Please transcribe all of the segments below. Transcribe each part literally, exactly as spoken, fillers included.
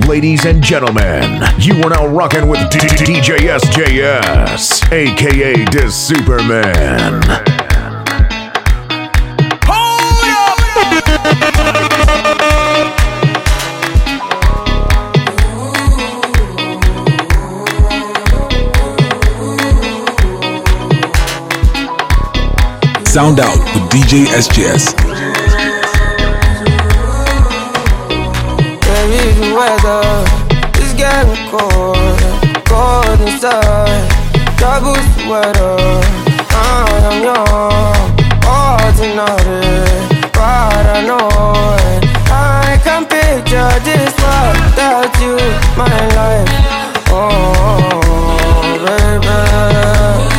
ladies and gentlemen, you are now rocking with D J S J S, aka the Superman. Sound out with D J S J S. Baby, weather is getting cold, cold inside. Double sweater, I am young, ordinary, paranoid. I can picture this world without you, my life. Oh, baby.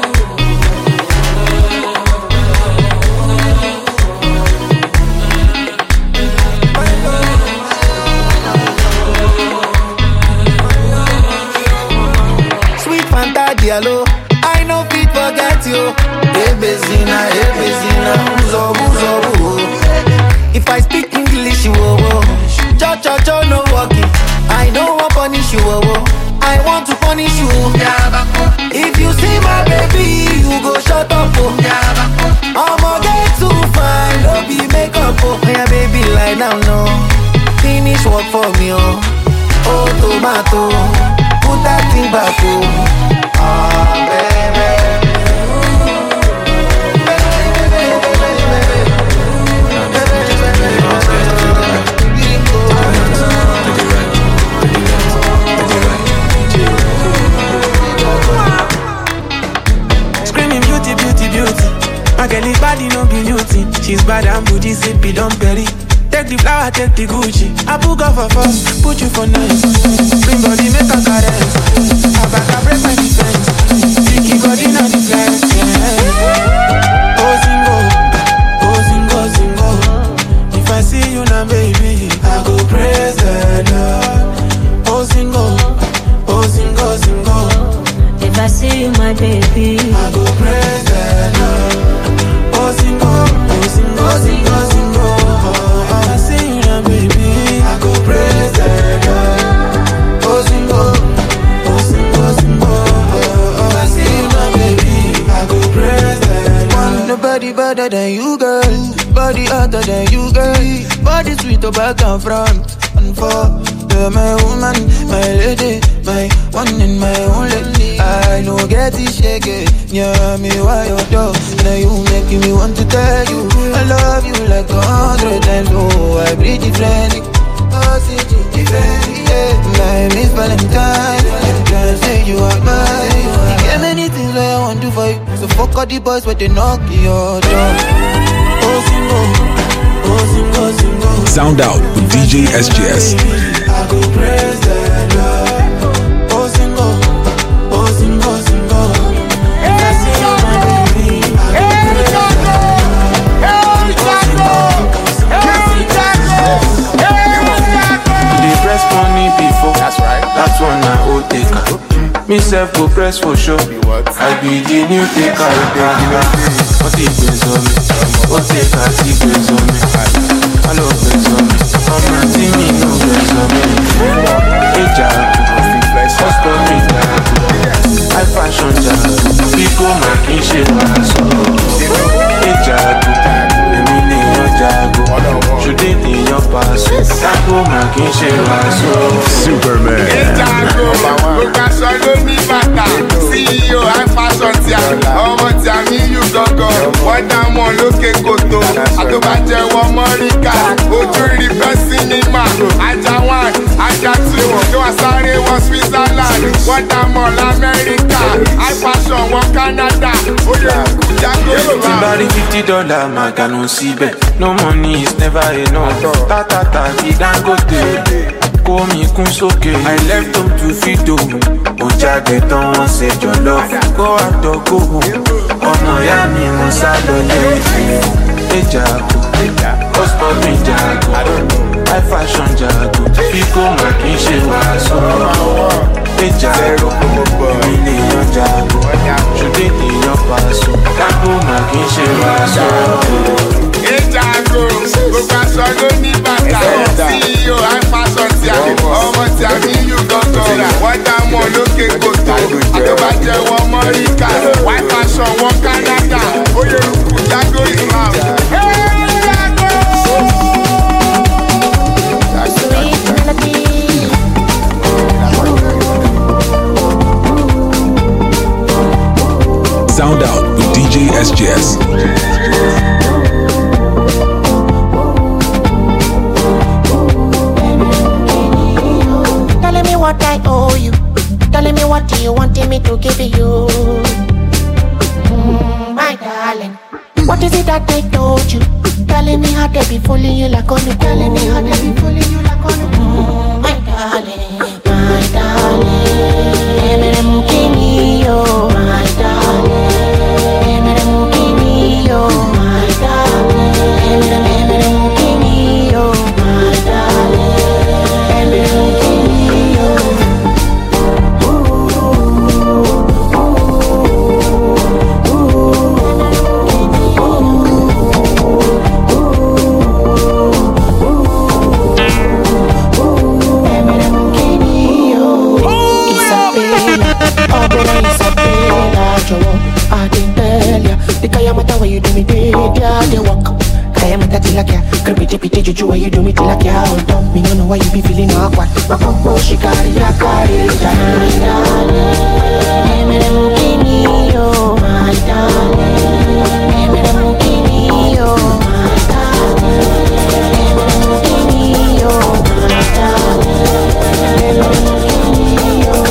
Hello, I know fit forget you. Hey Bezina, hey Bezina, uzo, uzo, uzo. If I speak English, you oh, oh. Cho, cho, cho, no walking. I don't want punish you, oh, oh. I want to punish you. If you see my baby, you go shut up, oh. I'ma get too fine, don't be makeup, oh. Yeah, baby, lie down, no. Finish work for me, oh. Oh, tomato, put that thing back, oh. Oh, baby. Screaming beauty, beauty, beauty. My girl's body no be beauty. She's bad and bougie, sippy, don't bury. Take the flower, take the Gucci. I put her for first, put you for nice. Bring body, make a caress. I back, I break my defense. Sticky body, not the flex. Yeah. Oh, single, oh, single, single. If I see you now, baby, I go praise the Lord. Oh, single, oh, single, single. If I see you, my baby, I go praise the Lord. Oh, single, oh, single, single, single. I go praise the Lord. Oh, single, oh, single, single. Oh, I see my baby. I go praise the Lord. Want nobody better than you, girl. Body hotter than you, girl. Body sweet, back and front. And for the my woman, my lady, my one and my only. I know get it shaky. Yeah, me why you do. Now you making me want to tell you I love you like a hundred times. Oh, I breathe differently. Oxygen differently. Yeah, my Miss Valentine. Can't say you are mine. You get many things that I want to do for you. So fuck all the boys when they knock your door. Oh, single, oh, single, single. Sound out with D J S J S. I go praise the Lord. Oh, single, oh, single, single. If I see you, my baby, I go praise the Lord. Oh, single, they press money before. That's right. That's one I old taker. Me self go press for sure. I be the new taker. What the praise on me? What take a deep praise on me? I love praise on me. I'm not seeing me no praise on me. Hey Jago, first for me Jago. I fashion Jago. People making shit so. Hey Jago, let me name your Jago. Should they name your pass? Jago making shit so. Superman. Hey Jago, look at Shalom Bata. C E O, I fashion Jago. Ọmọ tí a ní yù gọ́gọ́. Wọ́n dá mọ́ lókè kòtò. Àtọ́bàjẹ́ wọ Mọ́ríkà. Ojú rí bẹ́ sinimá. Ajá one, ajá two. Kí wọ́n sáré wọ Switzerland. Wọ́n dá mọ́ l'Amẹ́ríkà. High fashion wọ Canada. Oyè kú Jago ló wà. Somebody fifty dollars, my canon síbẹ̀. No money is never enough. Tátátá ti Dangote. Kó mi kún sókè. I left home to feed o. Mo jáde tán wọ́n ṣe jọ̀lọ́. Kó àtọ̀kọ́ ọmọ ìyá mi mo sá lọ lẹ́yìn. Ẹ Jago, custom mi Jago. High fashion Jago. Fíkó mà kì í ṣe wàásù. Ẹ Jago, èmi lè yan Jago. Ṣùdé lè yan Paso. Jago mà kì í ṣe wàásù. Ẹ Jago, gbogbo aṣọ ló ní bàtà. C E O, high fashion ti a. Ọmọ what I owe you. Telling me what you wanted me to give you. Mm, my darling, what is it that I told you? Telling me how they be fooling you like on the Telling me how they be fooling you like on the mm, my darling, my darling. Emere mukini yo, my darling. Emere mukini yo, my darling. Emere emere mukini yo, my darling. Emere mukini yo. I didn't tell ya. The kayamata where you do me did ya. They walk kayamata tilakya. Kripiti piti juju where you do me tilakya. On top me no know why you be feeling awkward. Makombo shikari ya kari. My darling, emere mukini yo. My darling, emere mukini yo. My darling, emere mukini yo. My darling, emere mukini yo.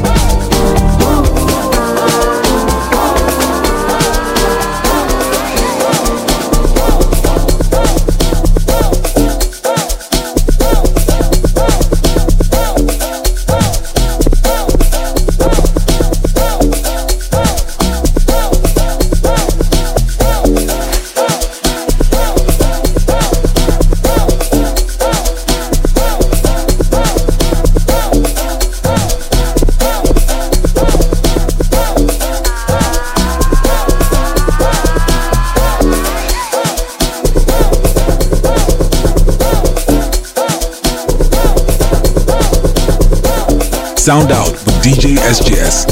Sound out with D J S J S.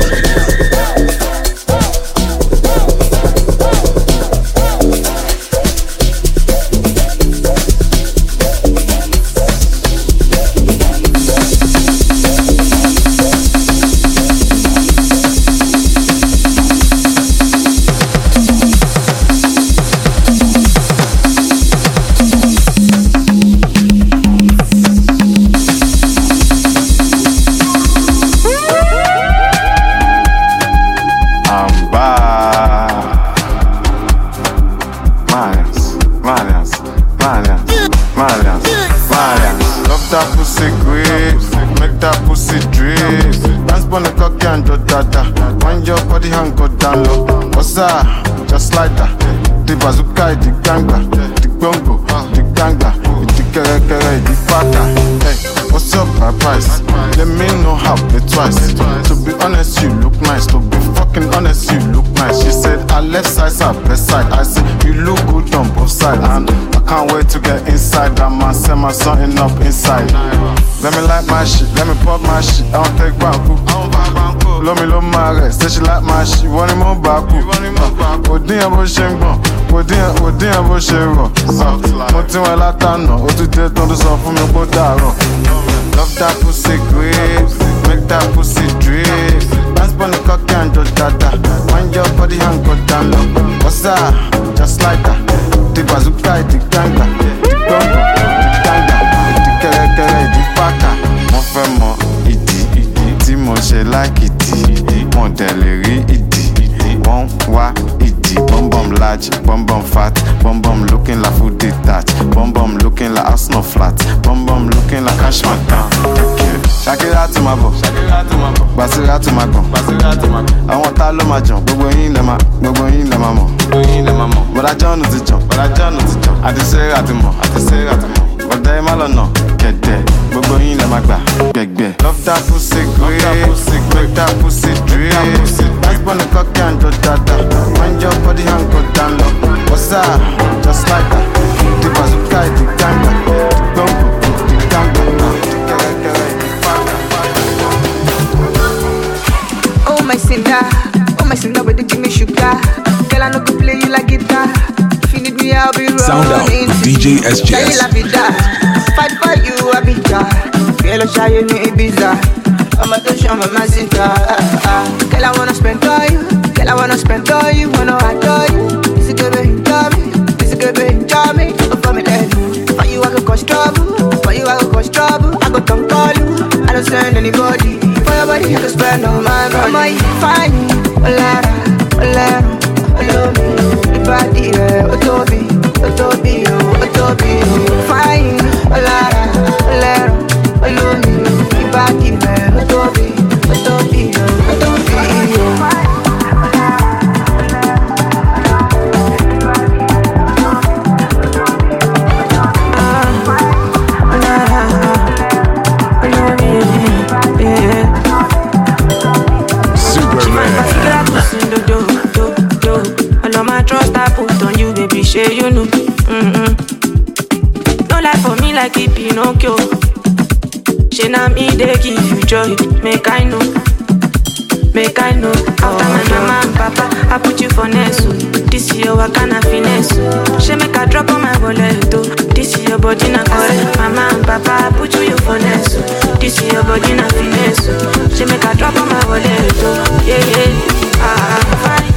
Just like that, the bazooka, the ganga, the bongo, the ganga, the kere kere, the fata. Hey, what's up, my price? Let me know how it twice. To be honest, you look nice. To be fucking honest, you look nice. She said, our left side's our best side. I said, you look good on both sides. And I can't wait to get inside. That man send my something up inside. Let me like my shit, let me pop my shit. I don't take banku. Love me, love my rest. Say she like my shit, want him on baku. Odin bo ṣe ń gbọ̀n, odin odin bo ṣe rọ̀. Mo ti wọn látànà, ó tún dé tó ń sọ fún mi kó dàrọ̀. Love that pussy grapes, make that pussy drip. Dance pon the cocky and do dada. Wind your body and go down low. What's that? Just like that. The bazooka, the ganga, the bongo, the ganga, the kere kere, the faka. Mo fẹ́ mọ ìdí, tí mo ṣe like ìdí. Mo dẹ̀ lè rí ìdí, wọ́n wá ìdí. Bum bum large, bum bum fat, bum bum looking like food detached, bum bum looking like house no flat, bum bum looking like cash man down. Shakira to my bo, Basira to my gun. Àwọn tá ló máa jàn, gbogbo yín lẹ máa, gbogbo yín lẹ máa mọ̀. Bọ̀dá John ti jàn, bọ̀dá John ti jàn. Àdìsẹ́ àdìmọ̀, àdìsẹ́ àdìmọ̀. Bọ̀dá ẹ má lọ nà, kẹ̀dẹ̀, gbogbo yín lẹ máa gbà, gbẹ̀gbẹ̀. Love that pussy great, make that pussy drip. Dance pon the cocky and do dada. Wind your body and go down low. What's that? Just like that. The bazooka, the ganga, the bongo, the ganga, the kere kere, the faka. Oh my sinner, oh my sinner, but they give me sugar. Girl, I know could play you like guitar. If you need me, I'll be running. Sound out with D J S J S. Fight for you, I'll be there. Girl, I'll show you me bizarre. I'm a touch on my sister. Girl, I wanna spend all you. Girl, I wanna spend all you. Wanna adore you. This is gonna enjoy me. This is gonna enjoy me. For me, dead. For you, I go cause trouble. For you, I go cause trouble. I go come call you. I don't send I can spend all my money. My fine, Olara, Olara, Olomi, Ibadi, Otobi, Otobi, Otobi, fine, Olara, Olara, Olomi, Ibadi, Otobi, Otobi, Otobi. Shey you know, mm-mm. No lie for me like it Pinocchio. She na me they give you joy. Make I know, make I know. After my mama and papa, I put you for Nesu. This year what kind of finesse? She make a drop on my wallet too. This year body na correct. Mama and papa, I put you for Nesu. This year body na finesse. She make a drop on my wallet too. Yeah yeah, ah fine.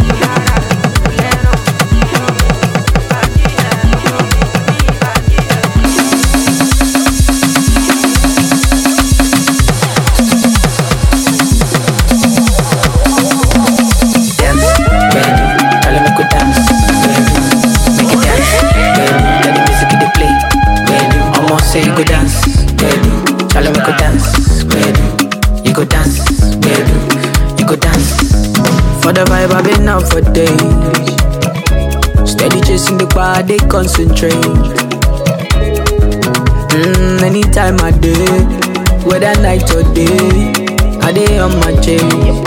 Say you go dance, baby. Tell me go dance, baby. You go dance, baby. You go dance. For the vibe I've been out for days. Steady chasing the bar, they concentrate. Mm, anytime I day, whether night or day, I day on my chain.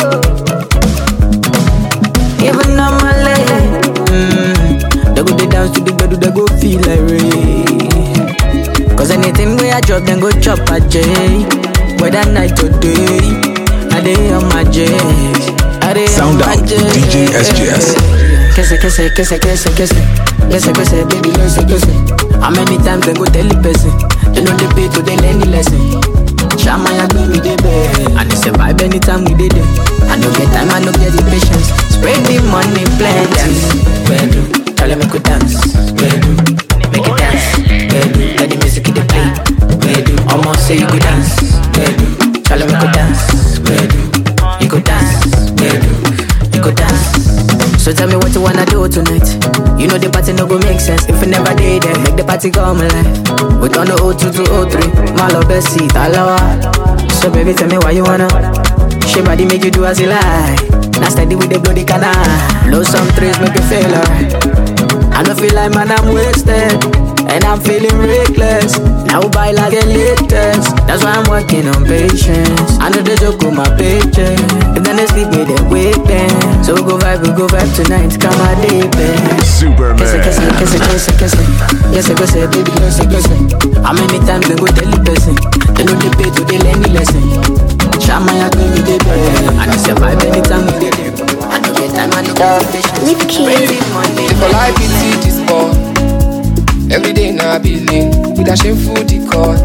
Even on my leg, mm, they go they dance to the bed, they go feel like rain. Cause anything where I drop, then go chop a J. Whether night or day, I day on my J. I day Sound on my out, J. D J S J S. Kese, kese, kese, kese, kese. Kese, kese, baby, kese, kese. How many times they go tell the person? They know they pay to they learn the lesson. Shama ya baby, they beg. And they survive anytime we did it. I don't get time, I don't get the patience. Spread the money, plenty. Bedroom, tell them I could dance. Bedroom, make it dance. Bedroom, let the music in the play. Bedroom, almost say you go dance. Bedroom, tell them I could dance. Bedroom, you go dance. Bedroom, you go dance. So tell me what you wanna do tonight. You know the party no go make sense if you never did it. Make the party come alive. We turn the oh two to oh three. My love best seat, alawa. So baby tell me why you wanna. She body make you do as you like. Now steady with the bloody canal. Blow some trees make you feel alright. I don't feel like man I'm wasted. And I'm feeling reckless. Now buy like the latest. That's why I'm working on patience. I know they joke with my paycheck. If then they sleep with them, wake them. So we go vibe, we go vibe tonight. Come on, deep Superman. Kiss it, kiss it, kiss it, kiss it, kiss it. Yes, I kiss it, baby, yes, I kiss it. How many times they go tell the person? They know they pay to they learn the lesson. Shama ya baby, they pay. And they survive anytime we did it. I don't get time, I don't get patience. If I like it, see this ball. Every day now I be lean with a shameful decor.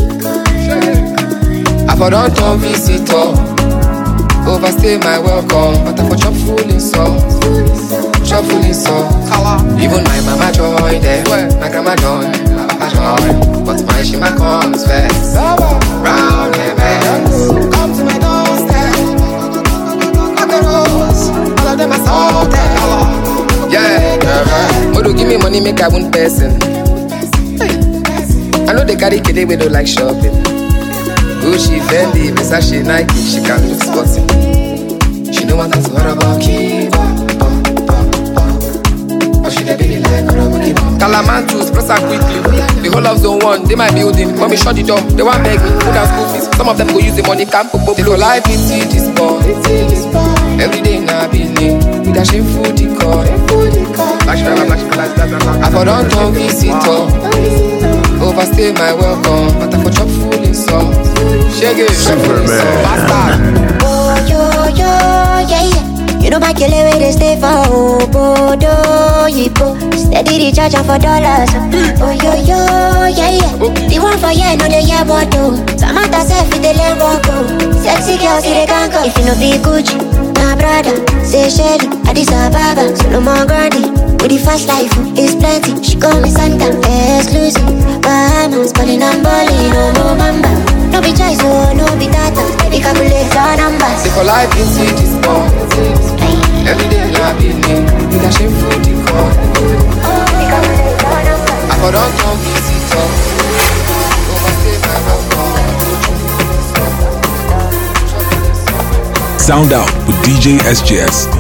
I for don't turn visitor. Overstay my welcome, but I for chop full in salt. Chop full in salt. Even my mama joined there. My grandma joined, my papa joined. But my shima comes first. Round events, come to my doorstep. Like a rose, all of them are salted. Yeah, Modo give me money, make I one person. I know they carry kid, we don't like shopping. Gucci, Fendi, Versace, Nike, she can look sporty. She know what I'm to her about Kiba. But she dey really like her about Kiba. Calamantus, press her quickly. The whole of zone one, they my building. When me shut the door, they want beg me, put down school fees. Some of them go use the money, can't pop up. They don't like it, see this ball. Every day now I be lean with a shameful decor. Black shit, black shit, black shit, I for don't turn visitor. Overstay my welcome, but I for chop full in salt. Shake it, Superman. Oh yo yo yeah yeah. You know my killer where they stay for oh bodo yipo. Steady the charge for dollars. Oh yo yo yeah yeah. The one for yeah no they yeah what do. Samantha self with the lemon go. Sexy girls see they can't go. If you know be Gucci, my brother say Shelly, Addis Ababa, Solomon Grandi. With the fast life is plenty. She call me Santa, exclusive. Bahamas, balling and balling, no no mamba. No be choice, oh, no be data. Baby calculator, Say for life into this sport. Every day I believe with a shameful decor. I for don't come visit up. Overstay my welcome. Sound out with D J S J S.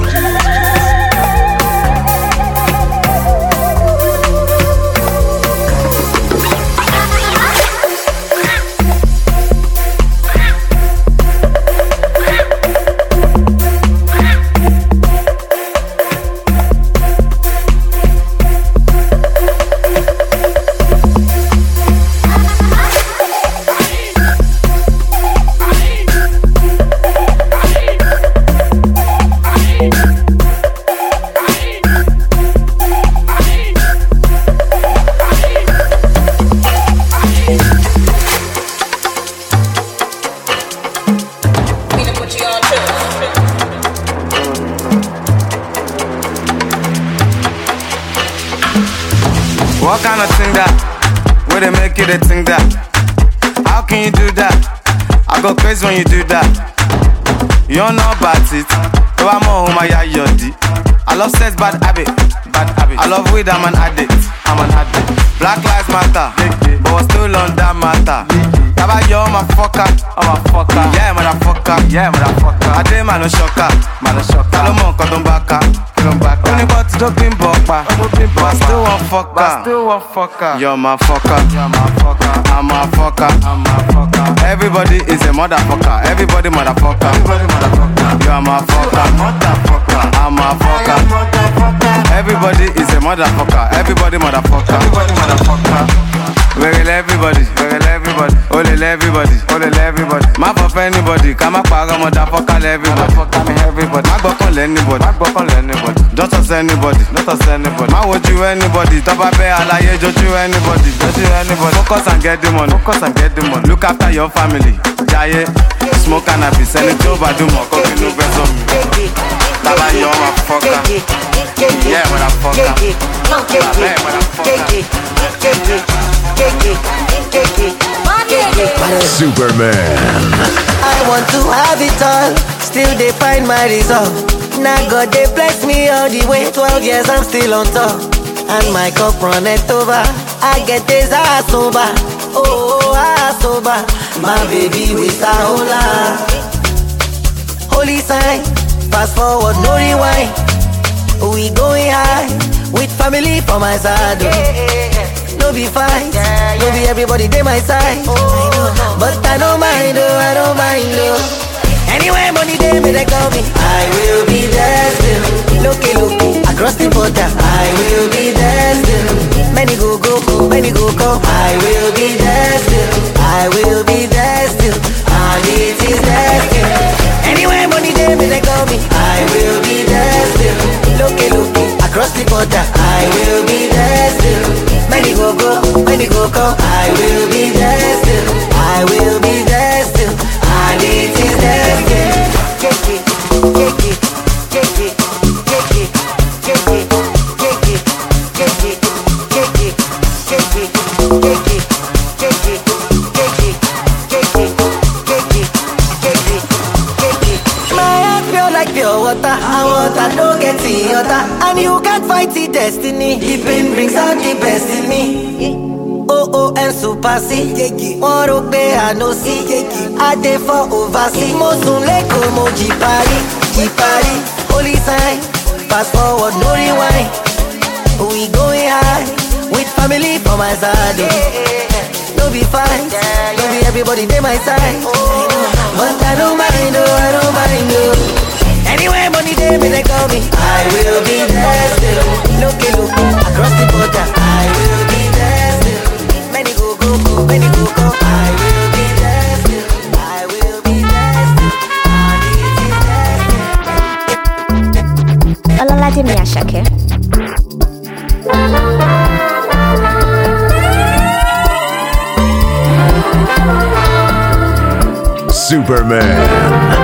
What kind of thing that? Where they make it a thing that? How can you do that? I go crazy when you do that. You don't know about it. So I'm on my yodi. I love sex, bad habit. Bad habit. I love weed, I'm an addict. I'm an addict. Black lives matter, but we're still on that matter. Taba yo, I'm a fucker. I'm a fucker. Yeah, motherfucker. Yeah, motherfucker. I did man no shocker. Man no shocker. Salomon kodon baka. Only but to pin bokpa. But still one fucker. But still one fucker. You're my fucker. You're my fucker. I'm a fucker. I'm a fucker. Everybody is a motherfucker. Everybody motherfucker. Everybody motherfucker. You're my fucker. Motherfucker. I'm a fucker. Everybody is a motherfucker. Everybody motherfucker. Everybody motherfucker. We're everybody. We're everybody. Only everybody. Only everybody. My for anybody. Come up, motherfucker. Everybody. Motherfucker me everybody. My buck on anybody. My buck on anybody. Don't trust anybody. Don't trust anybody. My would you anybody. Top up a alaye. Don't you anybody. Don't you anybody. Focus and get the money. Focus and get the money. Look after your family. Jaye. Smoke cannabis. Send it over. Do more. Cause you know better on me. Taba yo motherfucker. Yeah, motherfucker. Yeah, motherfucker. Superman. I want to have it all, still they find my resolve. Now God they bless me all the way. Twelve years I'm still on top, and my cup runneth over. I get this ass over, oh ass over. My baby with a hola. Holy sign, fast forward no rewind. We going high with family for my side. No be fight, no be everybody they my side. But I don't mind, oh, I don't mind, oh. Anyway, money they may they call me, I will be there still. Looky, looky, across the border, I will be there still. Many go, go, go, many go, go. I will be there still, I will be there still. And it is there still. Anyway, money they may they call me, I will be there still. Looky, looky, across the border, I will be there still. Many go go, many go go. I will be there still. I will be there still. And it is there still. Take it, take it, take it, take it, take it, take it, take it, take it, take it, take it, take it, take it, take it, take it, take it, take it. My heart feel like pure water. And water don't get the other. And you can't fight the destiny. The pain brings out the best in me. Oh oh and super C. One rope I no see. I dey for overseas. Mosun leko mo jipari, jipari. Holy sign, fast forward no rewind. We going high with family for my side. No be fight, no be everybody they my side. But I don't mind, oh I don't mind, oh. Anyway, money they may they call me, I will be there still. Looky, look, across the border, I will be there still. Many go, go, go, many go, go. I will be there still. I will be there still. And it is there still. Olalaje mi Asake. Superman.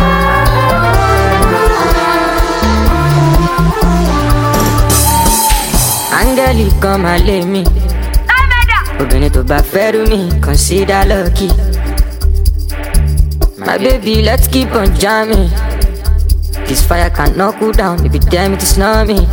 Angeli come and lay me. Obìnrin tó bá fẹ́ rú mi, consider lucky. My baby, let's keep on jamming. This fire cannot cool down. If you dare me to snub me.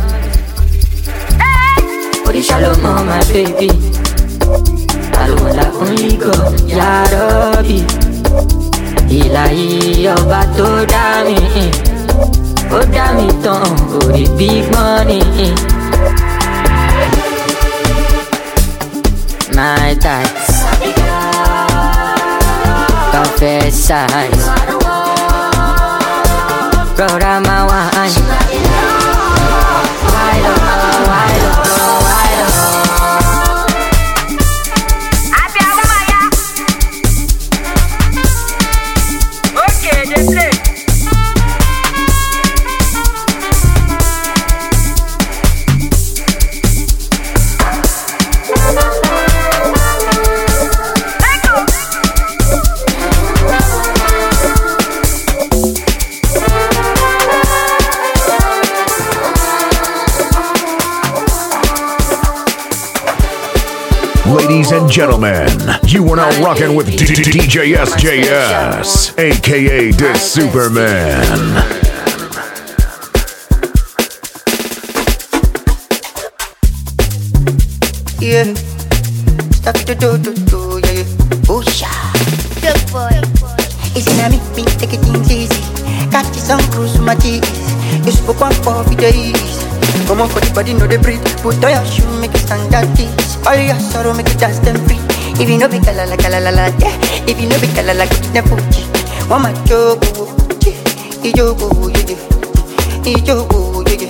Body shallow, mom, my baby. I don't want that only God. Ya Rabbi. Ilahi, ọba tó dá mi. Ó dá mi tán, ó rí big money. My thoughts confess size. Brother, my wine. Wide up, wide up, wide up. Okay, they play. Ladies and gentlemen, you are now rocking with D J S J S, aka the Superman. Yeah, stop to do do do yeah yeah. Oh sha, Good boy. it's in a me me take it things easy. Catch some cruise my teeth. You spoke one for the days. Come on for the body, know the breathe. Put on your shoe, make it stand at this. All your sorrow, make it dance them free. If you know be kala la kala la la, yeah. If you know be kala la, get them fuji. One my job, ijogo, yeah, ijogo, yeah,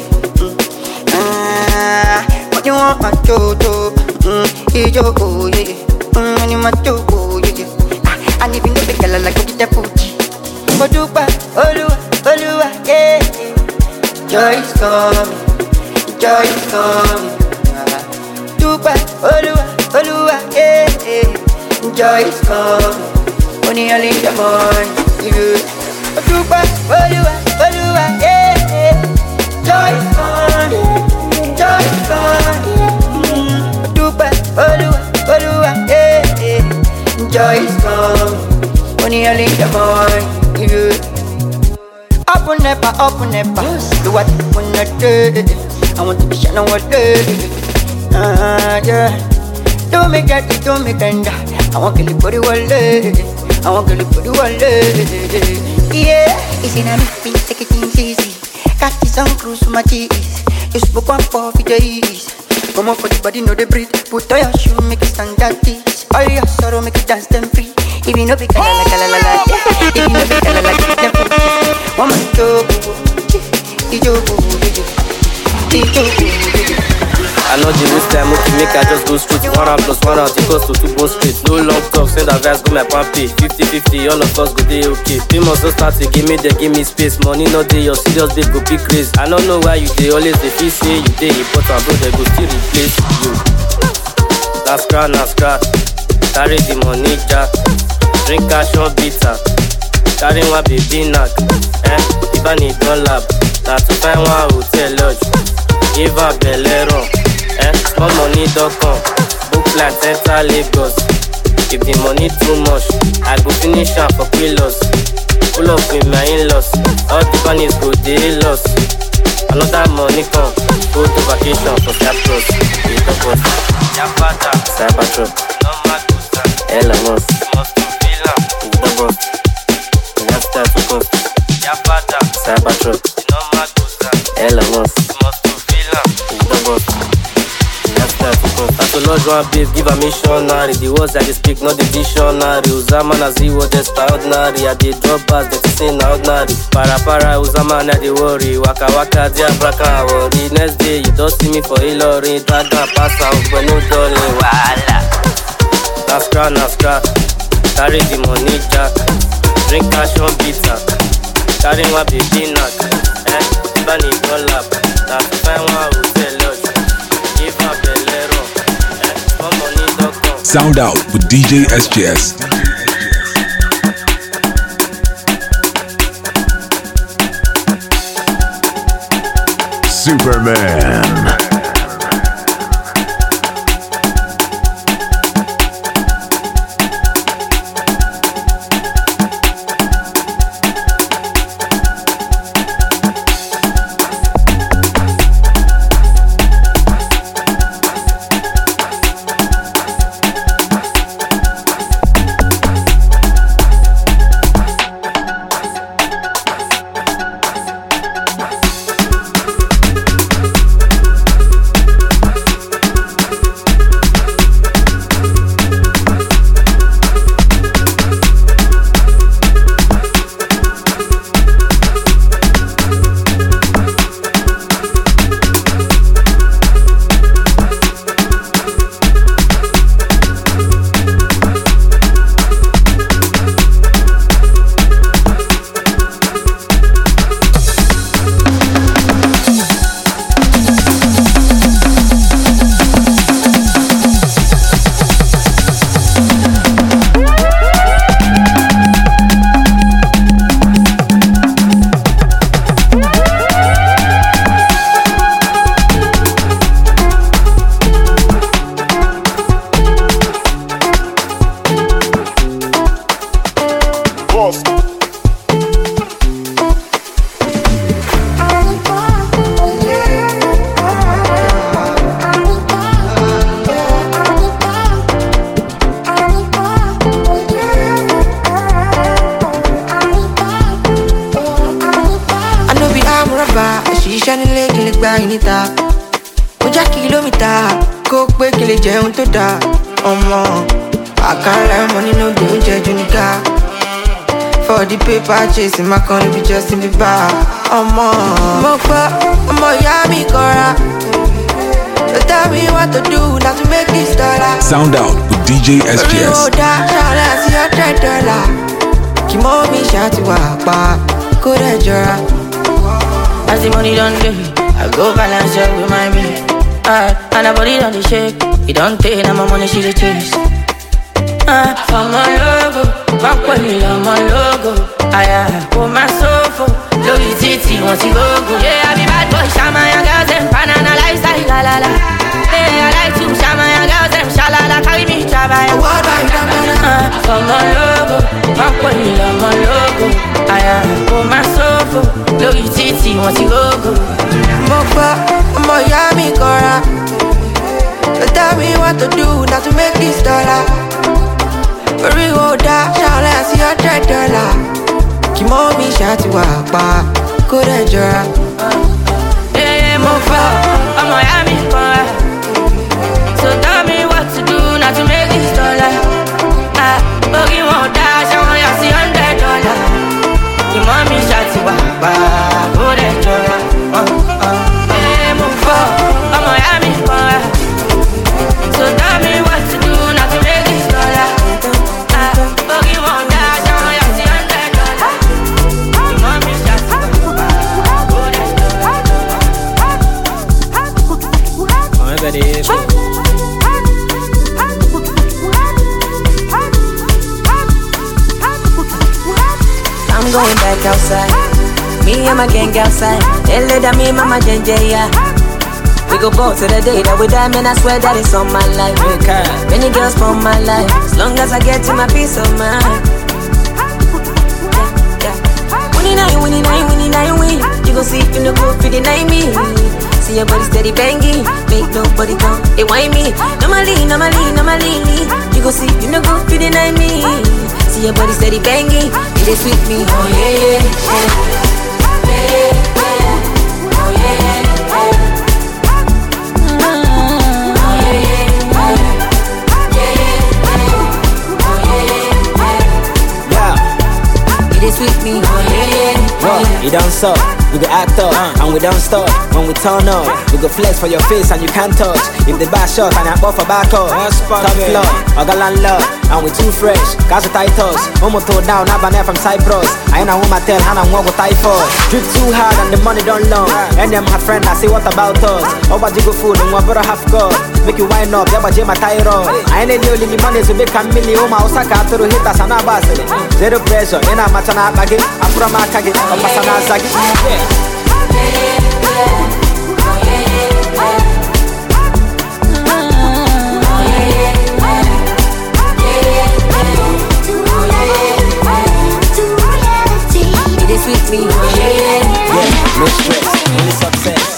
ah. What you want, my jojo, ijogo, yeah, mm, you my jogo, yeah, ah. And if you know be kala la, get them fuji. Mojuba, Oluwa, Oluwa, yeah. Joy is coming, joy is coming. Dubai, Oluwa, Oluwa, yeah, yeah. Joy is coming. Only early in the morning, yeah. Dubai, Oluwa, Oluwa, yeah, yeah. Joy is coming, joy is coming. Dubai, Oluwa, Oluwa, yeah, yeah. Joy is coming. Only early in the morning, yeah. Up and never, up and never. Do what you wanna do. I want to be shining all day. Ah, yeah. Don't make that, don't make that. I want to live for the world. I want to live for the world. Yeah. It's in a meeting, take it things easy. Catch some cruise for my cheese. You spoke one for the days. Come on for the body, know the breathe. Put on your shoe, make it stand at this. All your sorrow, make it dance them free. If you know be kala la kala la la, yeah. If you know be kala la, get them fuji. One man jogo, ijogo, ijogo. I know the waste time, okay, make I just go straight. One round plus one round equals to two go straight. No long talk, send a verse, go my pampy. Fifty fifty, all of us go day okay. We must not start to give me the give me space. Money no day, your serious babe go be crazy. I don't know why you day, always they feel say you day important, bro, they go still replace you. That's crap, that's crap. Carry the money jack. Drink cash on bitter. Carry one baby knock. Eh, if I need one lab. Now to find one hotel lodge. Give a belero. Eh, small money dot com. Book flight enter Lagos. If the money too much, I go finish am for kilos. Pull up with my in-laws. All the bunnies go dey lost. Another money come. Go to vacation for Cyprus. We don't go. Yapata. Cybertruck. Elon Musk. Must to feel am. We don't go. Let's start to go. Yapata. Cybertruck. Elon Musk. Must to feel am. We don't go. Let's start to go. As a large one babe, give a missionary. The words that they speak, not the dictionary. Uzama na zero, that's ordinary. I did drop bars, that is in ordinary. Para para, Uzama na the worry. Waka waka, dia braka worry. Next day, you don't see me for Hillary. Draga pass out, but no darling. Wala. Naskra, naskra. Carry the money jack. Drink cash on bitter. Carry one baby knock. Eh, if I need one lap. Now to find one hotel lodge. Give a belero. Eh, one money dot com. Sound out with D J S J S. Superman. first. Shining leg in the grind it up. Oja kilometer, go quick, kill it, jump to that. Oh, man, I can't let money no do, judge Junica. For the paper chasing my corner, be just in the bar. Oh, man, Mopa, I'm a yummy Cora. Tell me what to do, not to make this dollar. Sound out with D J S J S. Kimo mi shati wapa, kure jora. As the money don't get, I go balance up with my baby. Alright, and her body don't shake. It don't take, now my money she the chase. Ah, for my logo, back when me love my logo. I ah, for my sofa, Louis Titi wants to logo. Yeah, I be bad boy, shama your girls and banana lifestyle, la la la. Yeah, I like to shama your girls and shalala, carry me travel. Ah, for my logo, back when me love my logo. I ah, for my sofa, Louis Titi wants to logo. Mopa, I'm a yummy Cora. Tell me what to do, not to make this dollar. Rio da, shall I see your dread dollar? Kimo mi shati wapa, kure jora. Yeah, Mopa, I'm a yummy Cora. So tell me what to do, not to make this dollar. Ah, Rio da, shall I see your dread dollar? Kimo mi shati wapa, kure jora. Yeah, Mopa, I'm a yummy Cora. So tell me what to do, not to make this dollar. Ah, boogie won't die, show me I see hundred dollars. You want me shot to my baby. I'm going back outside. Me and my gang outside. They lay down me, mama, J J, yeah. We go both to the day that we die, man, I swear that it's on my life. Many girls for my life, as long as I get to my peace of mind. Yeah, yeah. Winning nine, winning nine, winning nine, win. You gon' see if you no go for the night me. See your body steady banging, make nobody come, they whine me. Normally, normally, normally, you gon' see if you no go for the night me. See your body steady banging, it is sweet me. Oh yeah, yeah, yeah. With me, bro, you don't suck, we go act up, and we don't stop. When we turn up, we go flex for your face and you can't touch. If the back shot and I buffer back up, top floor, I got land love, and we too fresh, cause we tight us. One more throw down, I've been from Cyprus. I ain't a woman tell, and I'm one with typhoid. Drip too hard and the money don't long. And them my friend, I say what about us? Over Jigo food, and one brother half God. Make you wind up, yeah, but my thyroid. I ain't any only money to make a million. My Osaka to hit us and a basket. Zero pressure, and I'm a chana baggy. I'm from a kagi, I'm a sana zagi. it is with me, yeah, no stress, only success.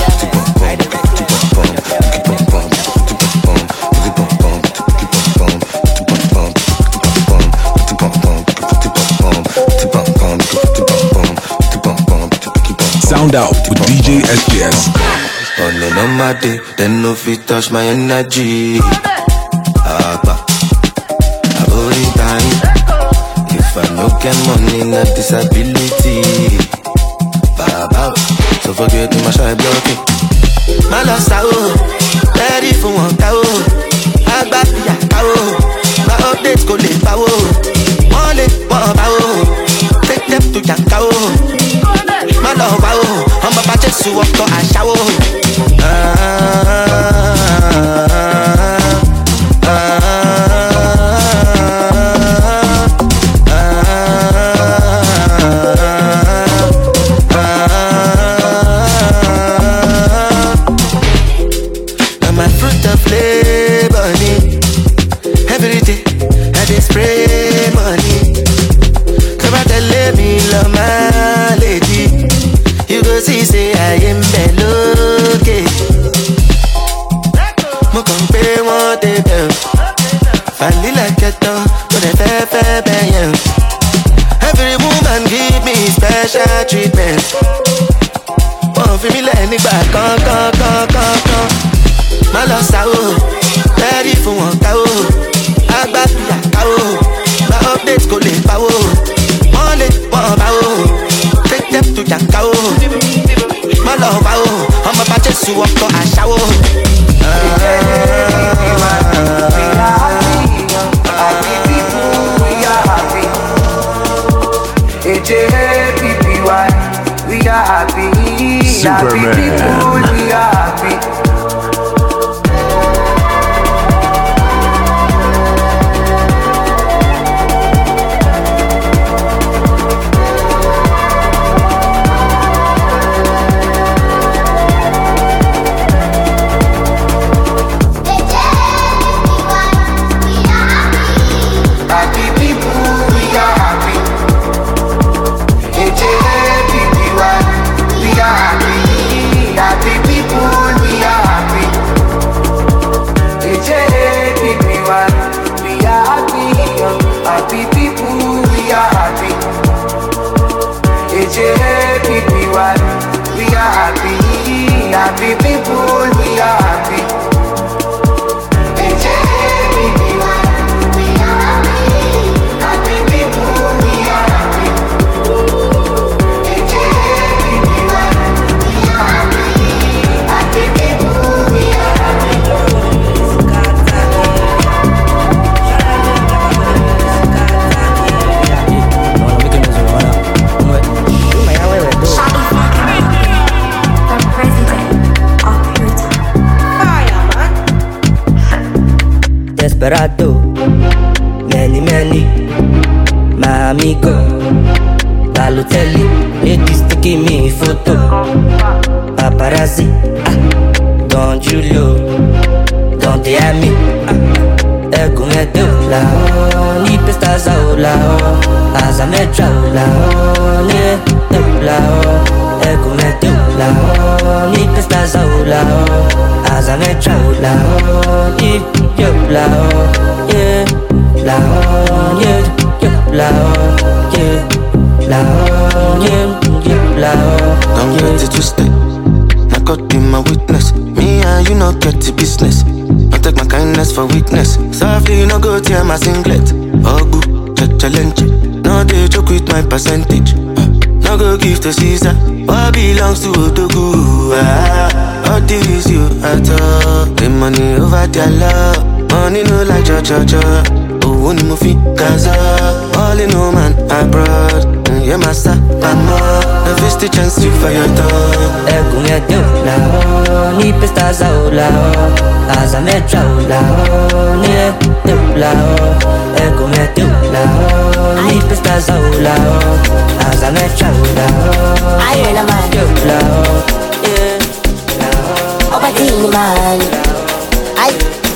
Sound out with D J S J S. On the number day, then no fit touch my energy. Abba, I only time. If I no get money, not disability. Baba, so forget me, my shy blocking. My last hour, ready for one cow. I back ya cow. My updates go late power. One late, one power. Take them to your cow. My love, I'm about to sue up to a shower. Ah, ah, ah, ah, my fruit of labor, every day I just fair, yeah. Every woman give me special treatment. One for me, let me back, come, come, come, come, come. My love, sao, ready for one cow. I got the cow. My updates go late, pow. Only one pow. Take them to the cow. My love, pow. I'm about to see what I shower. We are happy, Superman. happy people, we are happy. Happy people, we are happy. H A P P Y, we are happy. Happy people, we are happy. H A P P Y, we are happy. Happy people, we are happy. H A P P Y, we are happy. Happy people, we are happy. H A P P Y, we are happy. Happy people, we are happy. H A P P Y, we are happy. Happy people, we are happy. Desperado, many, many, my amigo, Balotelli, ladies to give me photo, paparazzi, ah, Don Julio, Don Diami, ah, Ego medo, la oh, ni pestas a la oh, Aza metra la oh, ni la oh, Ego medo, la oh, ni pestas a la oh, Aza metra la oh, ni la oh, yeah, la oh, yeah, yeah, la oh, yeah, la oh, yeah, yeah, la oh. Don't get it twisted. I got in my witness. Me and you not get the business. I take my kindness for weakness. Softly you no go tear my singlet. Ogu, check challenge. No they joke with my percentage. Uh, no go give to Caesar. What belongs to Odogu? Ah, all this you at all. The money over their love. Money no like cha cha cha. Oh, only movie Gaza. All in no man abroad. Yeah, massa, mama. The first chance you for your dog. Ego medo la oh, ni pestas a la oh, Aza metra la oh, ni la oh, Ego medo la oh, ni pestas a la oh, Aza metra la oh, I will a man. la oh, yeah, la oh, Opa tini man. I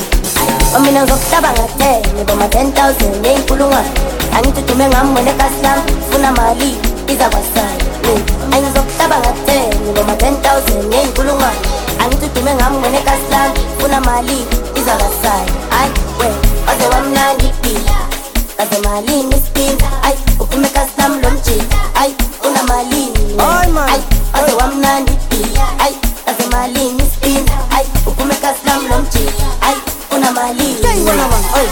I'm in a rock tabangate, never my ten thousand, name Pulunga. I need to do me ngam when the caslam, Funa Mali, is a wasai. I'm in a rock tabangate, never my ten thousand, name Pulunga. I need to do me ngam when the caslam, Funa Mali, is a wasai. I wait, as a one ninety p. As a Mali, Miss Pin, I open me caslam lunchi. I, Funa Mali, I, as a one ninety p. I, as a Mali, Miss Pin, I open me caslam lunchi. I, Una mali, una man, oi.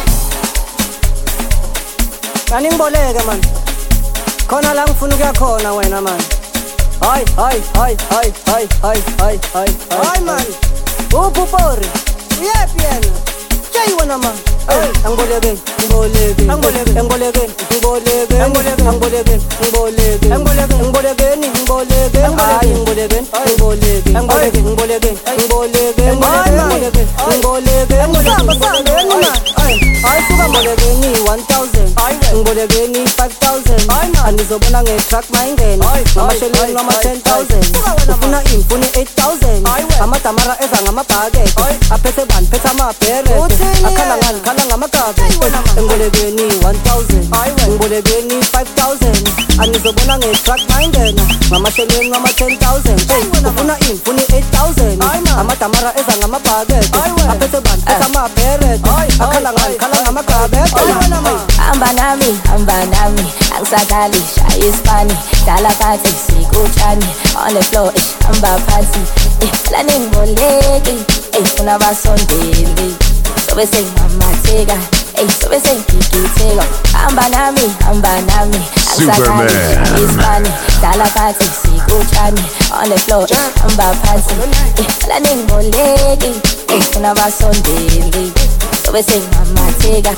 Kaning bolege man. Kona lang funu kya kona wena man. Oi, oi, oi, oi, oi, oi, oi, oi, oi man. Upu pori, yeah piano. Jai wana man. Oi, ang bolege, ang bolege, ang bolege, ang bolege, ang bolege, ang bolege, ang bolege, ang bolege, ang bolege, ang bolege, ni ang bolege, ang bolege, ang bolege, ang bolege, ang bolege, ang bolege, ang bolege, ang bolege, ang bolege, ang bolege. Ay, suka bolege ni one thousand, ang bolege ni five thousand. Ani sobona nge track maingen, ngama sheli ngama ten thousand. Ufuna infuni eight thousand. Ama tamara eza ngama paget. Apese ban pesa ma pere. Akalangan kalanga makabe. Ngbolege ni one thousand, ngbolege ni five thousand. Ani sobona nge track maingen, ngama sheli ngama ten thousand. Ufuna infuni eight thousand. Ama tamara eza ngama paget. Apese ban pesa ma pere. Akalangan kalanga makabe. Amba nami, Ambanami, Angsadali, Shai is funny, Dalapati, Sikuchani, on the floor, ish, Amba Pati, eh, Planning Bolegi, eh, Funava Sunday, so we say Mama Tega, eh, so we say Kiki Tego, Ambanami, Ambanami, Angsadali, Shai is funny, Dalapati, Sikuchani, on the floor, ish, Amba Pati, eh, Planning Bolegi, eh, Funava Sunday, so we say Mama Tega.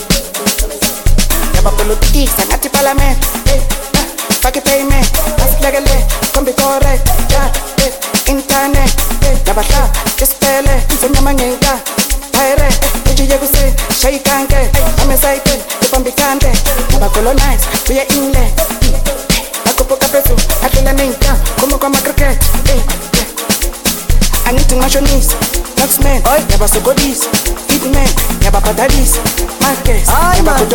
Politics, I got the parliament. Hey, fuck it, payment. That's legally, come be correct. Yeah, hey, internet. Hey, Yabasha, just pay it. So, Yamanga, Pyre, did you ever say, Shay can't get? I'm excited, if I'm becanded. Yaba colonize, we are inland. I could put a peso, I feel an inca, come on, come on, cricket. Hey, I need to mention this. Next man, Yaba so good this. Hitman, Yaba Patalis. Ay man,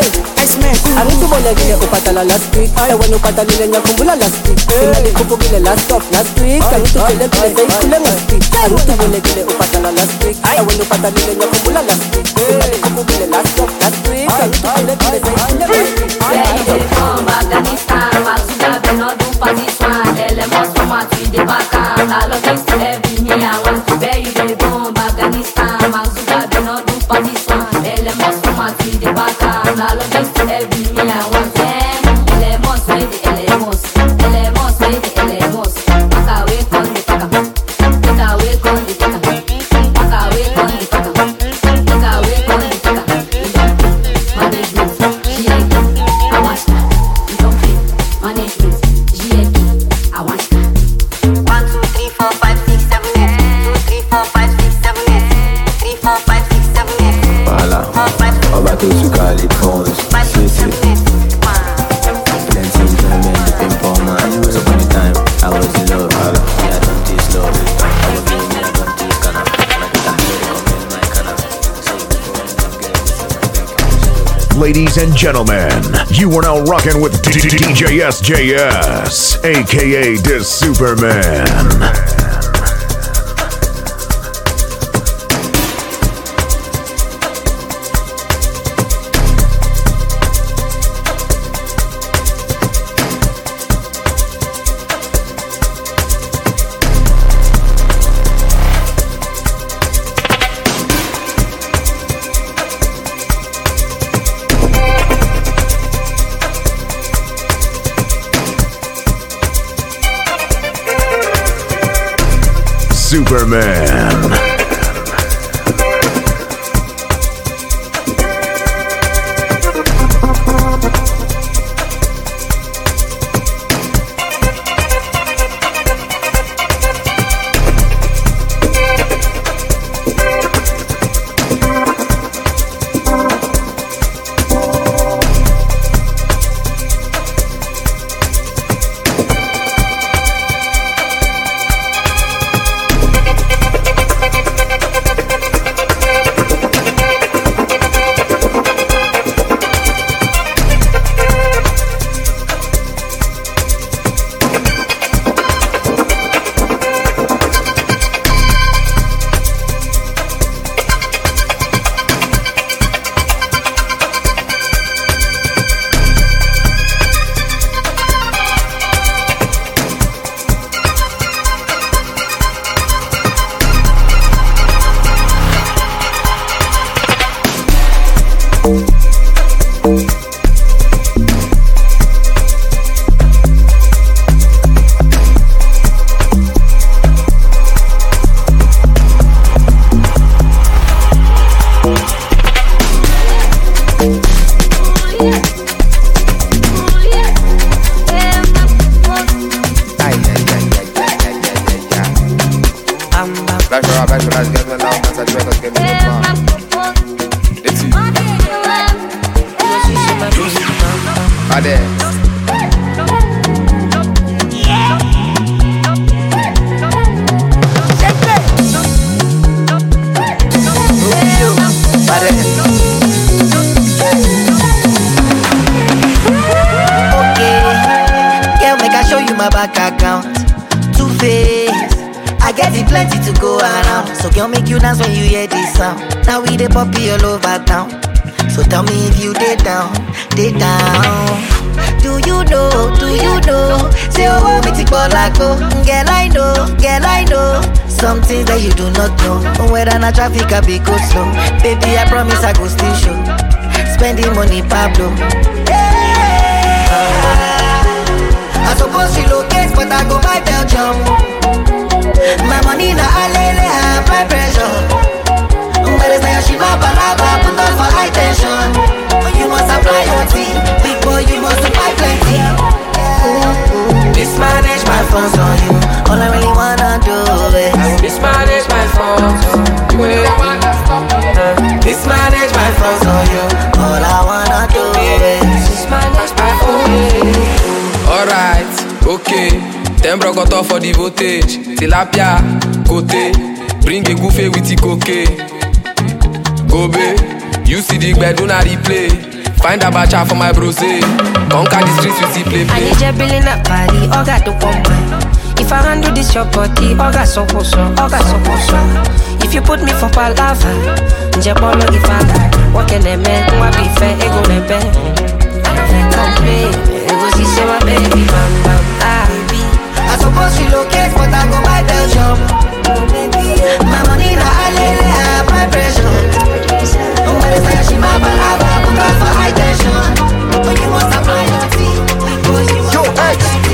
ay Anitu bole gile upatala last week. Ay when upatali le nyakumbula last week. Finali kupu gile last stop last week. Anitu gile gile say kule last week. Anitu bole gile upatala last week. Ay when upatali le nyakumbula last week. Finali kupu gile last stop last week. Anitu gile gile say kule last week. Elle est bombe Afghanistan, Matsuda Benodu Pakistan. Elle est monstre matui de Baka. La logique se lève ni à want to be you the bombe Afghanistan, Matsuda Benodu Pakistan. Elle est monstre matui de Baka. La logique se lève ni à want them. Elle est monstre, elle est monstre, elle est monstre, elle est monstre. Baka we con the Baka, Baka we con the Baka, Baka we con the Baka, Baka we con the Baka. Management, J I K, I want that. You don't pay. Management, J I K, I want that. One, two, three, four, five, six, seven, eight. Two, three, four, five, six, seven, eight. Three, four, five, six, seven, eight. Voilà, on va tous se caler pour le suicide. Plenty of time and looking for mine. So many time I was in love, voilà. Yeah, I don't teach love. I was in me, I don't teach canna. Ladies and gentlemen, you are now rocking with D J S J S, aka the Superman. Superman. So tell me if you did down, did down. Do you know, do you know? Say oh, want me to go like go. Girl, I know, girl, I know. Some things that you do not know. Whether na traffic I be go slow. Baby, I promise I go still show. Spending money, Pablo. Yeah. I suppose she locates, but I go buy Belgium. My money na alele, high blood pressure. But it's like she ma balaba, put on for high tension. You must apply your tea, big boy, you must apply plenty. Mismanage my funds on you. All I really wanna do is mismanage my funds on you. Mismanage my funds on you. All I wanna do is mismanage my funds. Alright, okay. Tembro got off for the voltage. Tilapia, côté. Bring a goofy with the cocaine. Gobe, you see the bed, do not replay. Find a bacha for my bros. Conquer the streets with the play play. I need your bill in a party, all got to come by. If I handle this your body, all got so so, all got so so. If you put me for palava, nje bolo if I lie. What can they make? What be fair? Ego ne be. Complain, ego si say my baby, bam bam, ah baby. I suppose she locates, but I go buy Belgium. My money na alele, high blood pressure. But it's like she ma balaba, put on for high tension. But you must apply your tea, because you must apply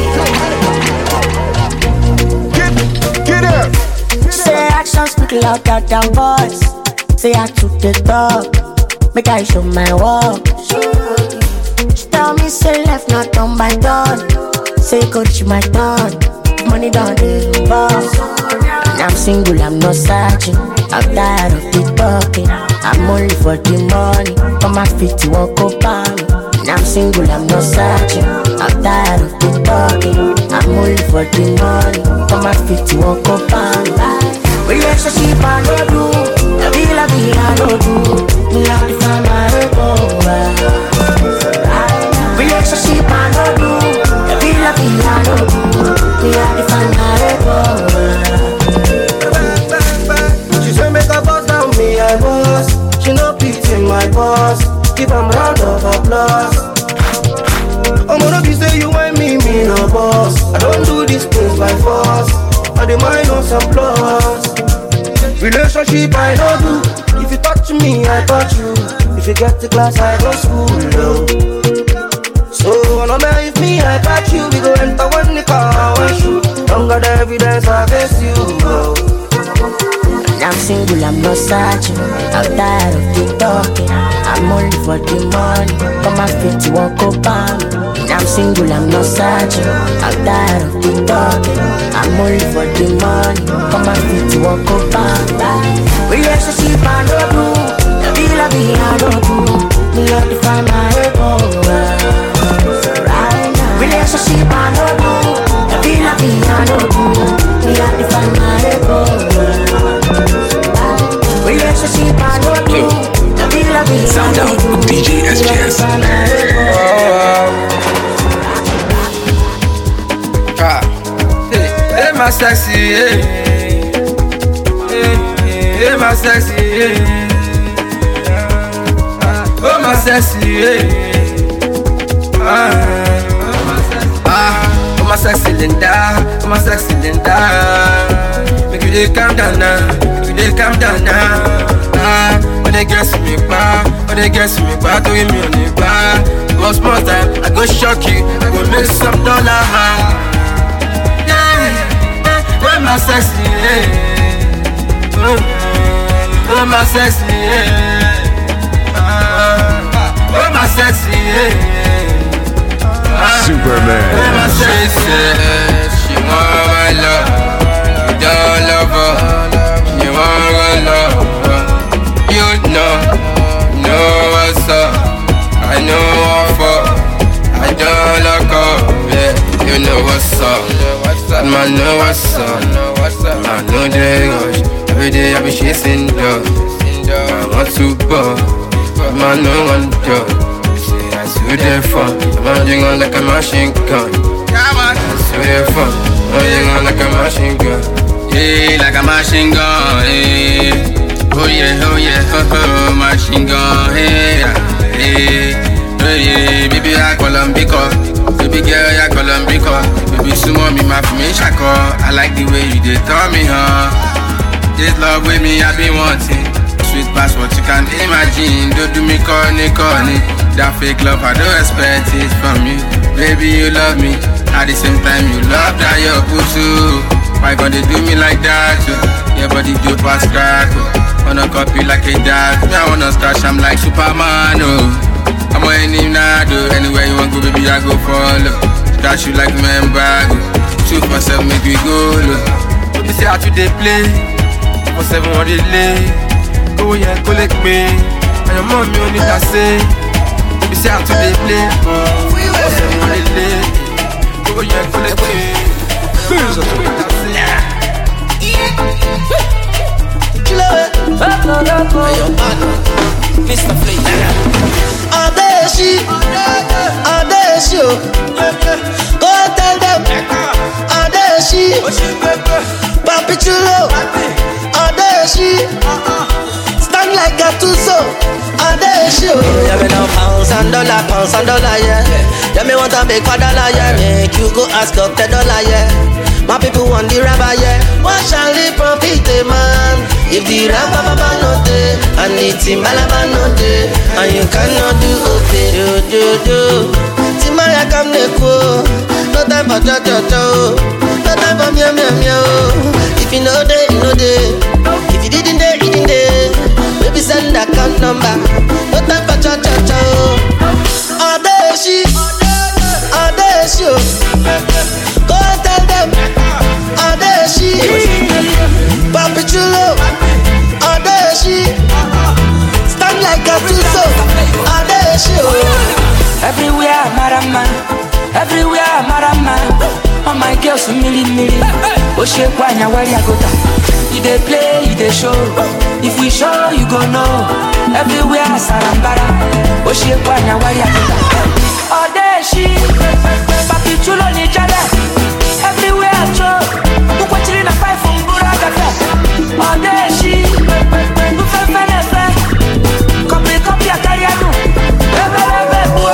your tea. Get, get up. Say actions speak louder than voice. Say I took the talk, make I show my work. She tell me say left not done by done. Say coach my turn, money down the boss. And I'm single, I'm not searching. I'm tired of the talking. I'm only for the money. On my feet, you won't go by me. And I'm single, I'm not searching. I'm tired of the talking. I'm only for the money. On my feet, you won't go by me. Relationship, I no do. La vie, la vie, I no do. Me have to find my ego. Relationship, I no do. La vie, la vie, I no do. Me have to find my ego. She say make a boss down me, I boss. She no pity my boss. Give am round of applause. I'm gonna be say you want me, me no boss. I don't do these things by force. I demand no some plus. Relationship I don't do. If you touch me, I touch you. If you get the class, I go school low. So no matter if me, I catch you. We go enter one the car, one shoot. Don't got the evidence against you. Bro. I'm single, I'm not searching. I'm tired of the talking. I'm only for the money. Come my feet, you won't go by me. I'm single, I'm not searching. I'm tired of the talking. I'm only for the money. Come my feet, you won't go by me. Relationship, I don't do. La vie, la vie, I don't do. Me have to find my ego. Relationship, I don't do. La vie, la vie, I don't do. Me have to find my ego. Relationship, I don't do. La vie, la vie, Sound out with D J S J S. Ah, hey, hey, my sexy, hey, hey, hey, my sexy, hey, oh my sexy, hey, ah, ah, oh my sexy Linda, oh my sexy Linda, make you dey calm down now, make you dey calm down now, ah, when they get to me, pa, when they get to me, pa, to give me on the bar, one small time, I go shock you, I go make some dollar. Oh my sexy, yeah. Oh, oh my sexy, yeah. Oh my sexy, yeah. Superman. Oh my sexy, she want my love, you don't love her, you want my love. You know, know what's up, I know what for, I don't look up, yeah. You know what's up. Man, know what's up. I know they rush. Every day I be chasing dogs. I want to ball. Man, no one job. Say I see they fun. I'm running on like a machine gun. I see they fun. Running on like a machine gun. Yeah, like a machine gun. Yeah. Oh yeah, oh yeah, oh oh, machine gun, hey, hey, hey, baby I Colombico, baby girl I Colombico, baby sumo me my formation call. I like the way you did tell me, huh? This love with me I been wanting, sweet past what you can imagine. Don't do me corny, corny. That fake love I don't expect it from you, baby you love me. At the same time you love that your pussy. Why gonna do me like that? Your body do pass crack. Wanna copy like a dog. Me I wanna scratch, I'm like Superman. Oh, I'm on any nado. Anywhere you want go, baby I go follow. Scratch you like man bag. Two for seven make we go low. Baby say how to they play. For seven what they lay. Oh yeah, collect me. And your mom you need to say. Baby say how to they play. Oh, for seven what they lay. Oh yeah, collect me. Girls are doing that. Mister Flavor. Adeshi, Adeshi, go tell them. Adeshi, Papi Chulo, Adeshi, stand like a tuso. Adeshi, yeah me now pounds and dollar, pounds and dollar, yeah. Yeah me want a big for dollar, yeah. Make you go ask up the dollar, yeah. My people want the rubber, yeah. What shall they profit, man? If the rubber baba no day and the timbalaba no day, and you cannot do okay, do do do. Timaya come neko, no time for cha cha cha, no time for meow meow meow. If you know day, you know day. If you didn't day, you didn't day. Baby send account number, no time for cha cha cha. Adeshi, Adeshi, go tell them. Adeshi, Papi Chulo, Adeshi, stand like a tuso. Adeshi, everywhere marama, everywhere marama. All my girls milli milli. Oshe kwanya wari agota. You dey play, you dey show. If we show, you go know. Everywhere sarambara. Oshe kwanya wari agota. Adeshi, Papi Chulo ni jada. Everywhere I go, look what you're in a fight from Buraga. Adeshi, you feel feel copy, copy, I carry you. Go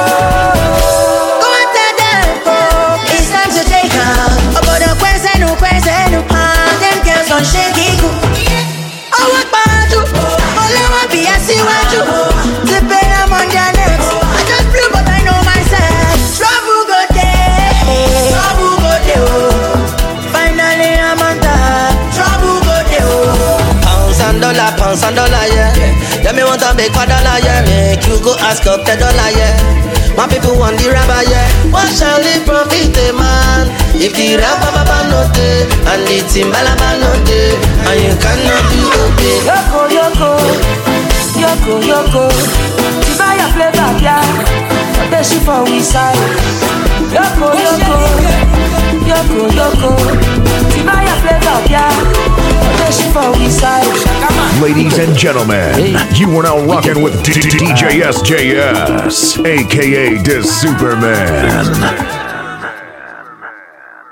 and tell them, it's time to take out. About the question, no question, no pan. Them girls on shaky. Oh, what about you? All I want be a see what you. The pain I'm on their necks. I just blew, but I know myself. Trouble go there. Trouble go there. Finally I'm on top. Trouble go there. Pounds and dollar, pounds and dollar, yeah. Yeah, me want a big for dollar, yeah. Make you go ask up the dollar, yeah. My people want the rubber, yeah. What shall they profit, man? If the rubber baba no day and the timbalaba no day, and you cannot do okay. Yoko, yoko, yoko, yoko. Tibaya flavor, yeah. Adeshi for we side. Yoko, yoko, yoko, yoko. Tibaya flavor, yeah. Adeshi for we side. Ladies and gentlemen, you are now rocking with D J S J S, aka the Superman.